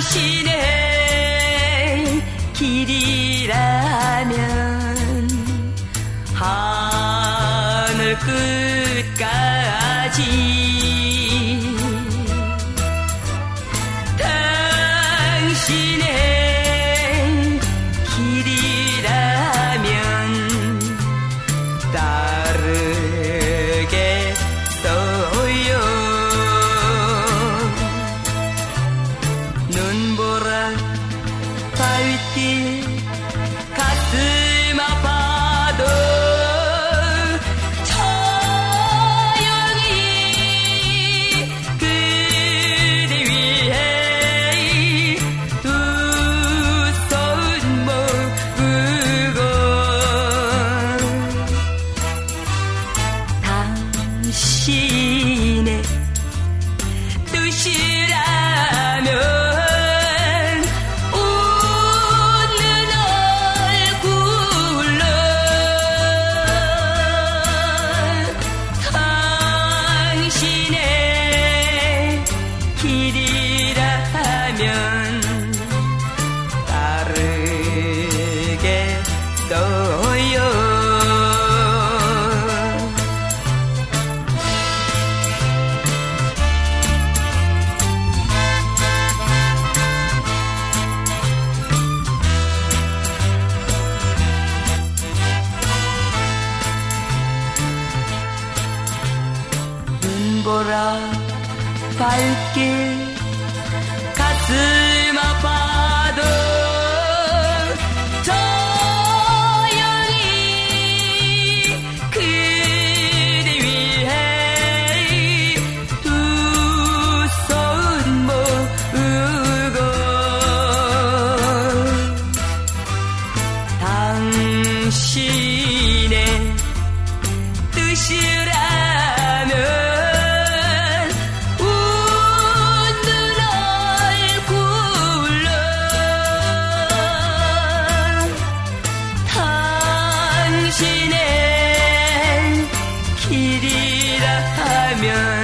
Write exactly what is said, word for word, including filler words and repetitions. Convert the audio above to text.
당신의 길이라면 하늘 끝까지 당신의 길이라면 따르겠어요. 눈보라 발길 가슴 아파도 조용히 그대 위해 두 손 모으고 당신의 뜻이라면 길이라면 따르겠어요. 눈보라 발길 가슴 아파도 조용히 그대 위해 두 손 모으고 당신의 뜻이라면 당신의 길이라면